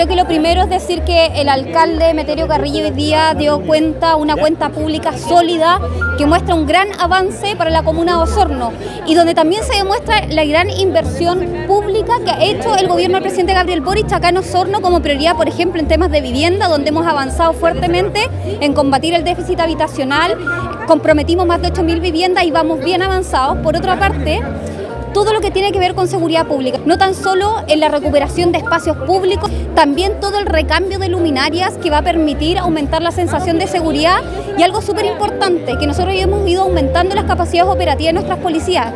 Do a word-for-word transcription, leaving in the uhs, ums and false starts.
Creo que lo primero es decir que el alcalde Emeterio Carrillo hoy día dio cuenta, una cuenta pública sólida que muestra un gran avance para la comuna de Osorno y donde también se demuestra la gran inversión pública que ha hecho el gobierno del presidente Gabriel Boric acá en Osorno como prioridad, por ejemplo, en temas de vivienda, donde hemos avanzado fuertemente en combatir el déficit habitacional, comprometimos más de ocho mil viviendas y vamos bien avanzados. Por otra parte, todo lo que tiene que ver con seguridad pública, no tan solo en la recuperación de espacios públicos, también todo el recambio de luminarias que va a permitir aumentar la sensación de seguridad y algo súper importante, que nosotros hemos ido aumentando las capacidades operativas de nuestras policías.